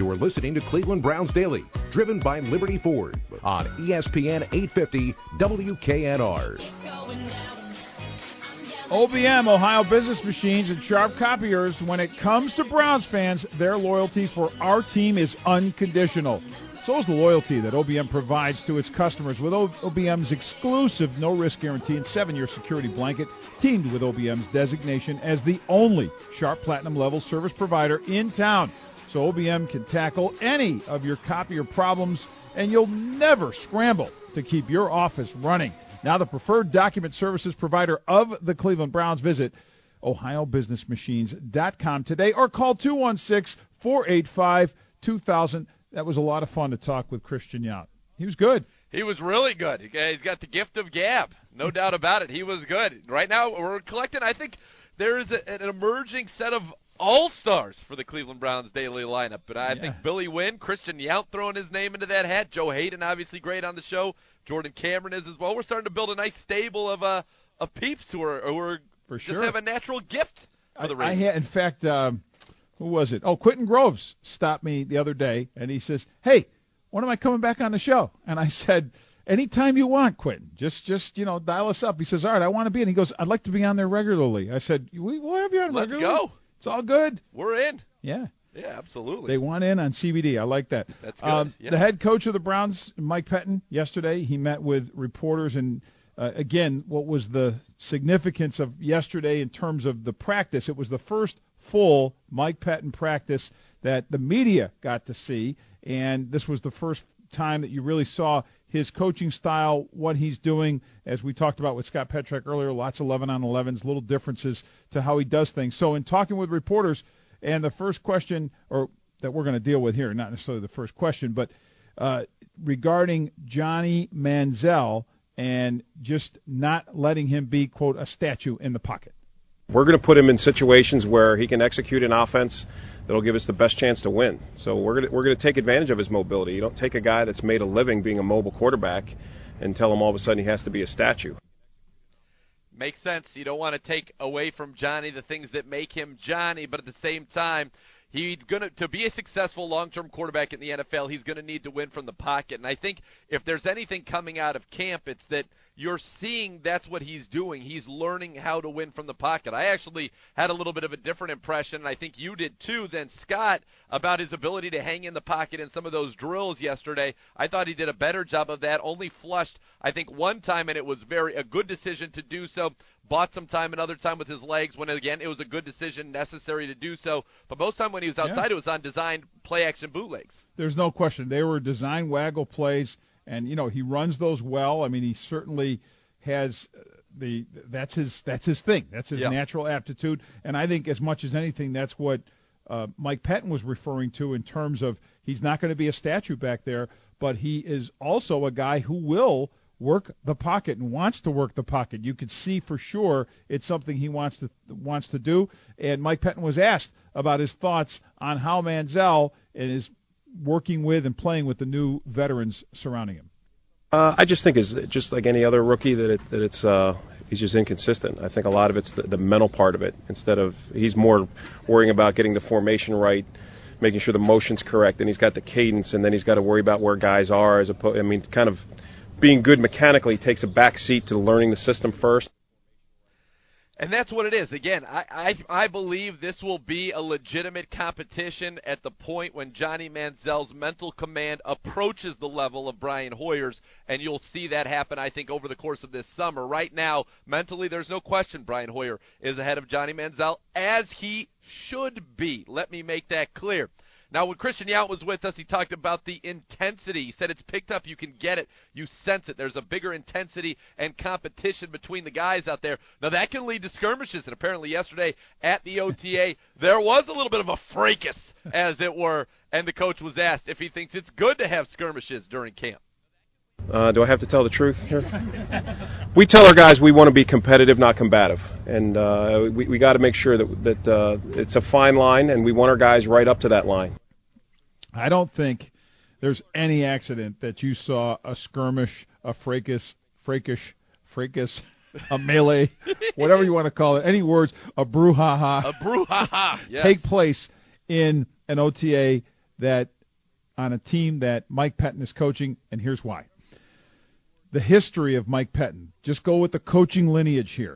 You are listening to Cleveland Browns Daily, driven by Liberty Ford on ESPN 850 WKNR. OBM, Ohio Business Machines, and Sharp Copiers. When it comes to Browns fans, their loyalty for our team is unconditional. So is the loyalty that OBM provides to its customers with OBM's exclusive no-risk guarantee and 7-year security blanket, teamed with OBM's designation as the only Sharp Platinum level service provider in town. So OBM can tackle any of your copier problems, and you'll never scramble to keep your office running. Now the preferred document services provider of the Cleveland Browns. Visit ohiobusinessmachines.com today or call 216-485-2000. That was a lot of fun to talk with Christian Yount. He was good. He was really good. He's got the gift of gab. No doubt about it. He was good. Right now we're collecting, I think there is an emerging set of all-stars for the Cleveland Browns daily lineup. But I think Billy Wynn, Christian Yount throwing his name into that hat. Joe Hayden, obviously great on the show. Jordan Cameron is as well. We're starting to build a nice stable of peeps who are for just sure have a natural gift for the Ravens. In fact, who was it? Oh, Quentin Groves stopped me the other day, and he says, "Hey, when am I coming back on the show?" And I said, "Anytime you want, Quentin. Just dial us up." He says, "All right, I want to be in." He goes, "I'd like to be on there regularly." I said, "We'll have you on regularly. Let's go. It's all good. We're in." Yeah. Yeah, absolutely. They want in on CBD. I like that. That's good. The head coach of the Browns, Mike Pettine, yesterday, he met with reporters. And, again, what was the significance of yesterday in terms of the practice? It was the first full Mike Pettine practice that the media got to see. And this was the first time that you really saw his coaching style, what he's doing, as we talked about with Scott Petrak earlier, lots of 11-on-11s, little differences to how he does things. So in talking with reporters, and the first question, or that we're going to deal with here, not necessarily the first question, but regarding Johnny Manziel and just not letting him be, quote, a statue in the pocket. We're going to put him in situations where he can execute an offense that'll give us the best chance to win. So we're going to take advantage of his mobility. You don't take a guy that's made a living being a mobile quarterback and tell him all of a sudden he has to be a statue. Makes sense. You don't want to take away from Johnny the things that make him Johnny, but at the same time, to be a successful long-term quarterback in the NFL, he's going to need to win from the pocket. And I think if there's anything coming out of camp, it's that you're seeing that's what he's doing. He's learning how to win from the pocket. I actually had a little bit of a different impression, and I think you did too, than Scott, about his ability to hang in the pocket in some of those drills yesterday. I thought he did a better job of that, only flushed, I think, one time, and it was a good decision to do so. Bought some time another time with his legs when, again, it was a good decision, necessary to do so. But most time when he was outside, it was on designed play-action bootlegs. There's no question. They were design waggle plays, and, he runs those well. I mean, he certainly has that's his thing. That's his natural aptitude. And I think as much as anything, that's what Mike Pettine was referring to in terms of he's not going to be a statue back there, but he is also a guy who will work the pocket and wants to work the pocket. You could see for sure it's something he wants to do. And Mike Pettine was asked about his thoughts on how Manziel is working with and playing with the new veterans surrounding him. I just think is just like any other rookie that he's just inconsistent. I think a lot of it's the mental part of it. He's more worrying about getting the formation right, making sure the motion's correct, and he's got the cadence, and then he's got to worry about where guys are. Kind of being good mechanically takes a back seat to learning the system first. And that's what it is. Again, I believe this will be a legitimate competition at the point when Johnny Manziel's mental command approaches the level of Brian Hoyer's, and you'll see that happen, I think, over the course of this summer. Right now, mentally, there's no question Brian Hoyer is ahead of Johnny Manziel, as he should be. Let me make that clear. Now, when Christian Yount was with us, he talked about the intensity. He said it's picked up. You can get it. You sense it. There's a bigger intensity and competition between the guys out there. Now, that can lead to skirmishes, and apparently yesterday at the OTA, there was a little bit of a fracas, as it were, and the coach was asked if he thinks it's good to have skirmishes during camp. Do I have to tell the truth here? We tell our guys we want to be competitive, not combative. And we got to make sure that it's a fine line, and we want our guys right up to that line. I don't think there's any accident that you saw a skirmish, a fracas, a melee, whatever you want to call it, any words, a brouhaha, yes. take place in an OTA that on a team that Mike Pettin is coaching, and here's why. The history of Mike Pettin. Just go with the coaching lineage here.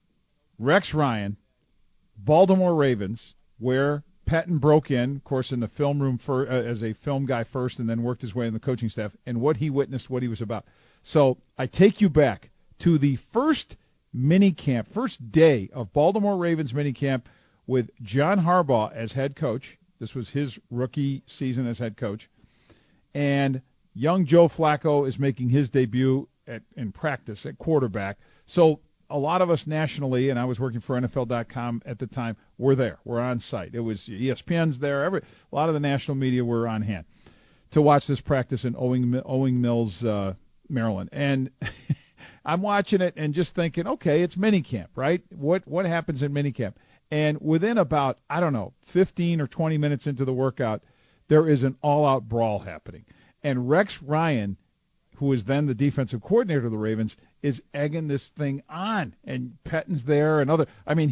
Rex Ryan, Baltimore Ravens, where Pettin broke in, of course, in the film room as a film guy first and then worked his way in the coaching staff, and what he witnessed, what he was about. So I take you back to the first minicamp, first day of Baltimore Ravens minicamp with John Harbaugh as head coach. This was his rookie season as head coach. And young Joe Flacco is making his debut in practice at quarterback. So a lot of us nationally, and I was working for NFL.com at the time, were there. We're on site. It was ESPN's there. A lot of the national media were on hand to watch this practice in Owing Mills, Maryland. And I'm watching it and just thinking, okay, it's minicamp, right? What happens in minicamp? And within about, 15 or 20 minutes into the workout, there is an all-out brawl happening. And Rex Ryan, who was then the defensive coordinator of the Ravens, is egging this thing on. And Pettin's there and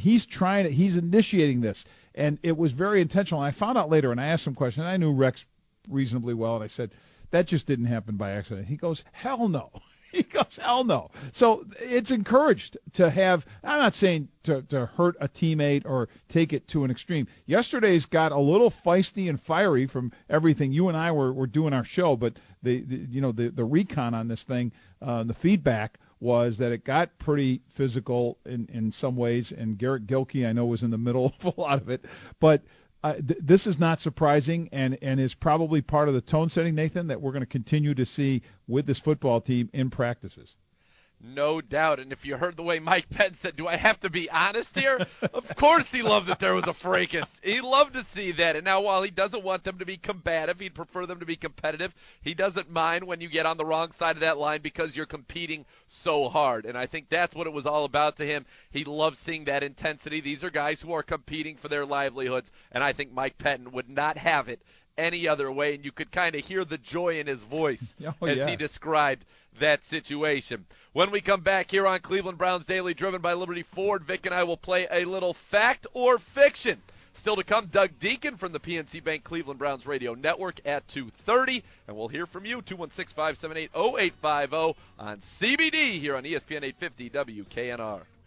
he's initiating this. And it was very intentional. And I found out later, and I asked some questions. I knew Rex reasonably well, and I said, that just didn't happen by accident. He goes, hell no. He goes, hell no. So it's encouraged to have, I'm not saying to hurt a teammate or take it to an extreme. Yesterday's got a little feisty and fiery from everything. You and I were doing our show, but the recon on this thing, the feedback was that it got pretty physical in some ways, and Garrett Gilkey, I know, was in the middle of a lot of it. But this is not surprising and is probably part of the tone setting, Nathan, that we're going to continue to see with this football team in practices. No doubt. And if you heard the way Mike Pettin said, do I have to be honest here? Of course he loved that there was a fracas. He loved to see that. And now while he doesn't want them to be combative, he'd prefer them to be competitive, he doesn't mind when you get on the wrong side of that line because you're competing so hard. And I think that's what it was all about to him. He loves seeing that intensity. These are guys who are competing for their livelihoods, and I think Mike Pettin would not have it any other way, and you could kind of hear the joy in his voice as he described that situation. When we come back here on Cleveland Browns Daily, driven by Liberty Ford, Vic and I will play a little fact or fiction. Still to come, Doug Deacon from the PNC Bank Cleveland Browns Radio Network at 2:30, and we'll hear from you, 216-578-0850 on CBD here on ESPN 850 WKNR.